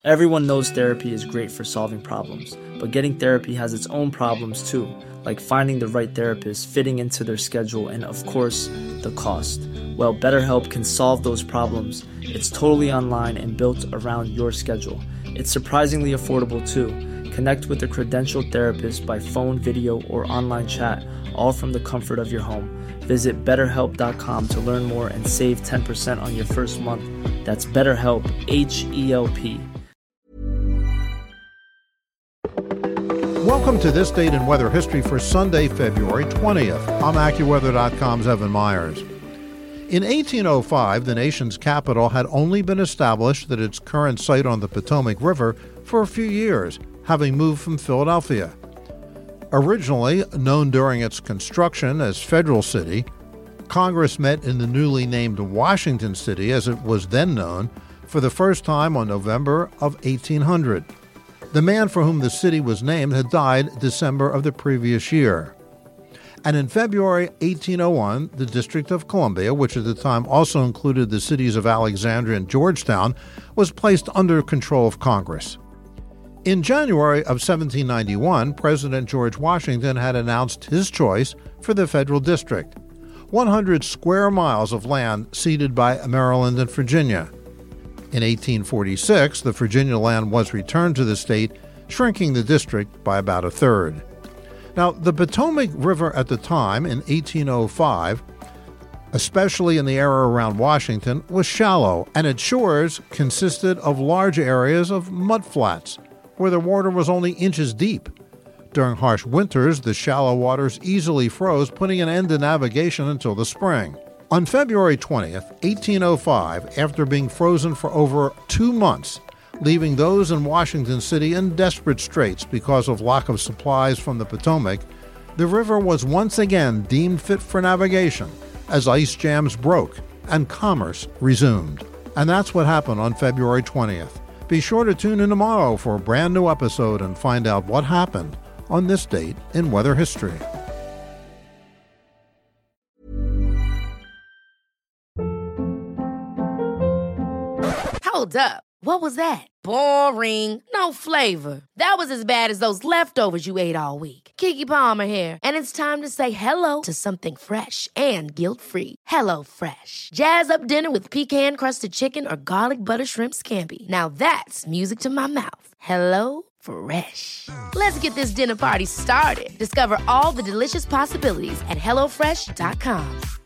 Everyone knows therapy is great for solving problems, but getting therapy has its own problems too, like finding the right therapist, fitting into their schedule, and of course, the cost. Well, BetterHelp can solve those problems. It's totally online and built around your schedule. It's surprisingly affordable too. Connect with a credentialed therapist by phone, video, or online chat, all from the comfort of your home. Visit BetterHelp.com to learn more and save 10% on your first month. That's BetterHelp, H-E-L-P. Welcome to This Date in Weather History for Sunday, February 20th. I'm AccuWeather.com's Evan Myers. In 1805, the nation's capital had only been established at its current site on the Potomac River for a few years, having moved from Philadelphia. Originally known during its construction as Federal City, Congress met in the newly named Washington City, as it was then known, for the first time on November of 1800. The man for whom the city was named had died December of the previous year. And in February 1801, the District of Columbia, which at the time also included the cities of Alexandria and Georgetown, was placed under control of Congress. In January of 1791, President George Washington had announced his choice for the Federal District, 100 square miles of land ceded by Maryland and Virginia. In 1846, the Virginia land was returned to the state, shrinking the district by about a third. Now, the Potomac River at the time, in 1805, especially in the area around Washington, was shallow, and its shores consisted of large areas of mudflats, where the water was only inches deep. During harsh winters, the shallow waters easily froze, putting an end to navigation until the spring. On February 20th, 1805, after being frozen for over 2 months, leaving those in Washington City in desperate straits because of lack of supplies from the Potomac, the river was once again deemed fit for navigation as ice jams broke and commerce resumed. And that's what happened on February 20th. Be sure to tune in tomorrow for a brand new episode and find out what happened on this date in weather history. Hold up. What was that? Boring. No flavor. That was as bad as those leftovers you ate all week. Keke Palmer here, and it's time to say hello to something fresh and guilt-free. HelloFresh. Jazz up dinner with pecan-crusted chicken or garlic butter shrimp scampi. Now that's music to my mouth. HelloFresh. Let's get this dinner party started. Discover all the delicious possibilities at HelloFresh.com.